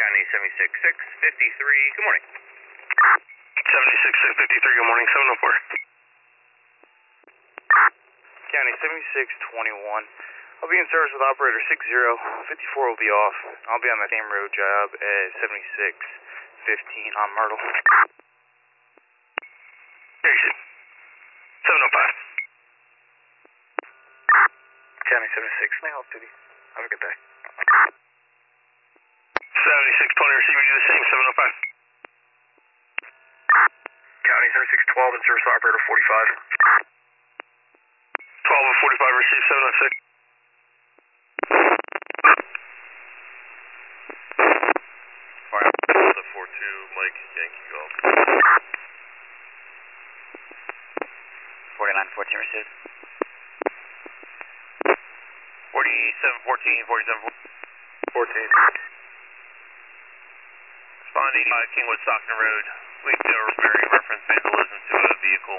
County 76653, good morning. 76653, good morning, 704. County 7621. I'll be in service with operator 6054 will be off. I'll be on the same road job at 7615 on Myrtle. Very good. 705. County 76, may I help duty? Have a good day. 7620, receive you do the same, 705. County 7612 in service with operator 45. 12 and 45, receive 706. Fire Delta 42, Mike, Yankee Golf. 4914 received. 4714, 4714. 14. Responding Kingwood Stockton Road. Week Rosemary reference vandalism to a vehicle.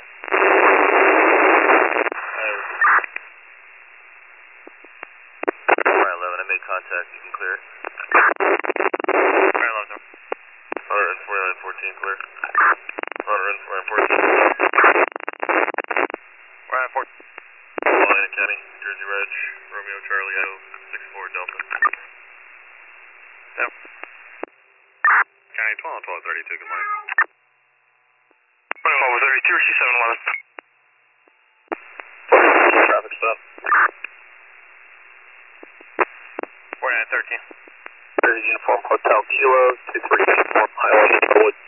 Fire 11, I made contact, you can clear it. Fire 11. Run 4914, clear. Run 4914. Ryan 14. Lyon County, Jersey Reg, Romeo Charlie O, 64 Delta. Yep. County 1232, good morning. 1232, receive 711. Traffic stop. 4913. Jersey Uniform Hotel Kilo 23 Uniform Highway Inglewood